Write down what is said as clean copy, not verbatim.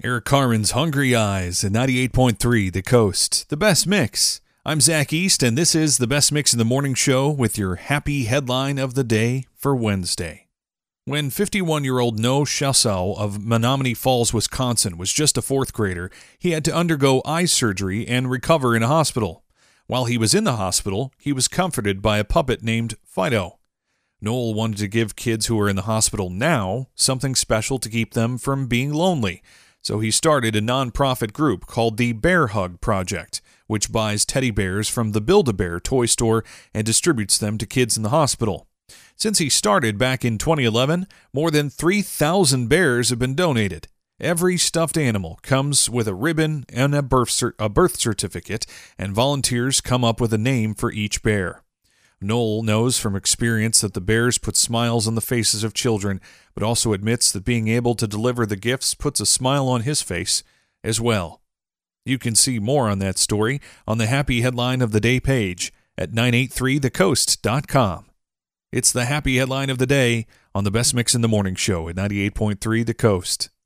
Eric Carmen's Hungry Eyes at 98.3 The Coast, the best mix. I'm Zach East, and this is the Best Mix in the Morning Show with your happy headline of the day for Wednesday. When 51-year-old Noah Chassau of Menominee Falls, Wisconsin was just a fourth grader, he had to undergo eye surgery and recover in a hospital. While he was in the hospital, he was comforted by a puppet named Fido. Noel wanted to give kids who are in the hospital now something special to keep them from being lonely. So he started a nonprofit group called the Bear Hug Project, which buys teddy bears from the Build-A-Bear toy store and distributes them to kids in the hospital. Since he started back in 2011, more than 3,000 bears have been donated. Every stuffed animal comes with a ribbon and a birth certificate, and volunteers come up with a name for each bear. Noel knows from experience that the bears put smiles on the faces of children, but also admits that being able to deliver the gifts puts a smile on his face as well. You can see more on that story on the Happy Headline of the Day page at 983thecoast.com. It's the Happy Headline of the Day on the Best Mix in the Morning Show at 98.3 The Coast.